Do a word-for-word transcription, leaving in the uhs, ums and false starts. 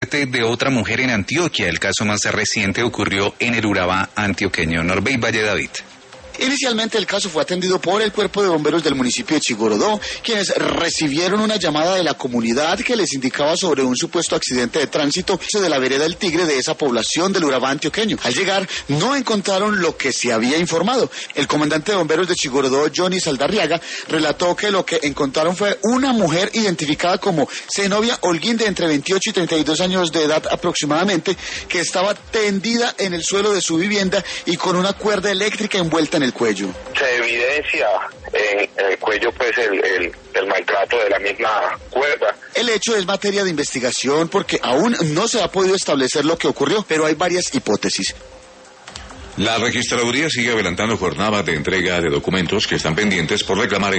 de otra mujer en Antioquia. El caso más reciente ocurrió en el Urabá antioqueño. Norbey Valle David. Inicialmente el caso fue atendido por el cuerpo de bomberos del municipio de Chigorodó, quienes recibieron una llamada de la comunidad que les indicaba sobre un supuesto accidente de tránsito de la vereda El Tigre de esa población del Urabá antioqueño. Al llegar no encontraron lo que se había informado. El comandante de bomberos de Chigorodó, Johnny Saldarriaga, relató que lo que encontraron fue una mujer identificada como Zenobia Holguín, de entre veintiocho y treinta y dos años de edad aproximadamente, que estaba tendida en el suelo de su vivienda y con una cuerda eléctrica envuelta en el cuello. Se evidencia en, en el cuello pues el, el, el maltrato de la misma cuerda. El hecho es materia de investigación porque aún no se ha podido establecer lo que ocurrió, pero hay varias hipótesis. La registraduría sigue adelantando jornada de entrega de documentos que están pendientes por reclamar